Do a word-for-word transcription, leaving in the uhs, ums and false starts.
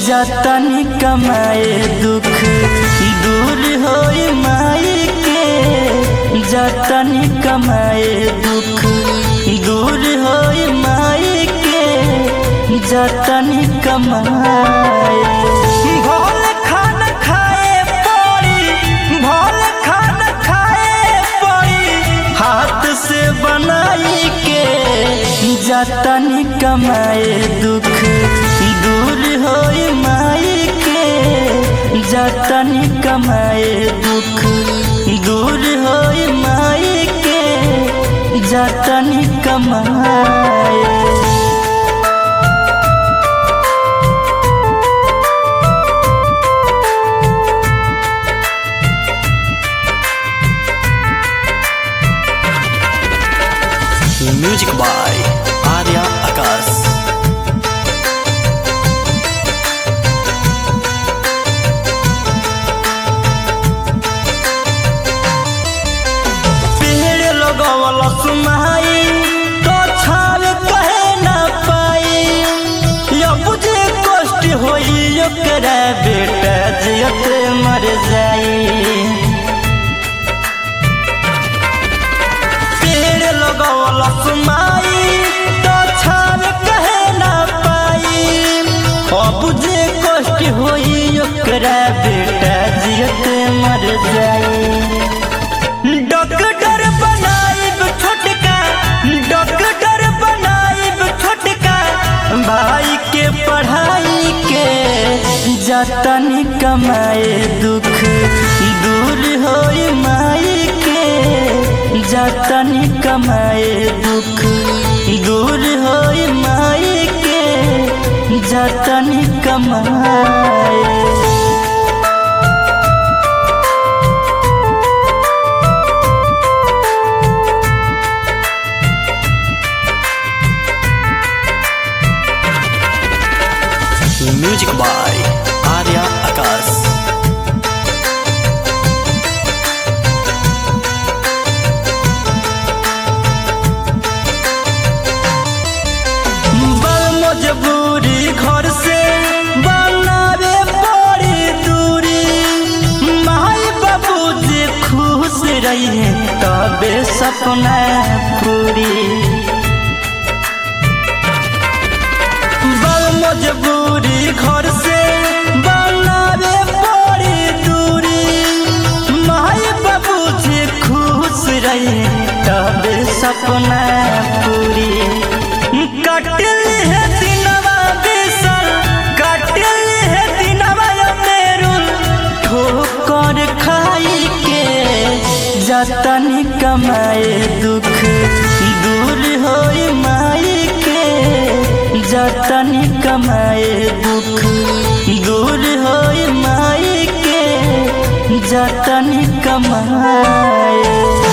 जतनी कमाए दुख दूर होई माई के, जतनी कमाए दुख दूर होई माई के, जतनी कमाए। भोल खाना खाए पड़ी, भोल खाना खाए पड़ी, हाथ से बनाई के, जतनी कमाए दुख दूर होई माई के, जतनी कमाए दुख दूर होई माई के, जतनी कमाए। Music by Arya Akash. पेड़ लगवल सुमाई तो छाव कहे न पाई, या बुझे कष्ट होई ओकरा बेटा जियत मर जाई। लगवल सुमाई तो छाव कहे न पाई, अब जे कष्ट होई ओकरा बेटा जियत मर जाई। डॉक्टर बनाइब छोटका, डॉक्टर बनाइब छोटका, भाई के पढ़ाई के, जतनी कमाए दुख दूर होई माई के, जतनी कमाए दुख दूर होई माई के, जतनी कमाए। Music by Arya Akash. मजबूरी घर से बनावे पड़ी दूरी, माई बाबू जे खुश रही तबे सपना पूरी। बल मजबूरी घर से बनावे पड़ी दूरी, माई बाबू जे खुश रही तबे सपना पूरी। कटली है दिनवा बिसल, कटली है दिनवा मेरुल, ठोकर खाई के, जतनी कमाए दुख दूर होई माई के, जतनी कमाए दुख दूर होई माई के, जतनी कमाए।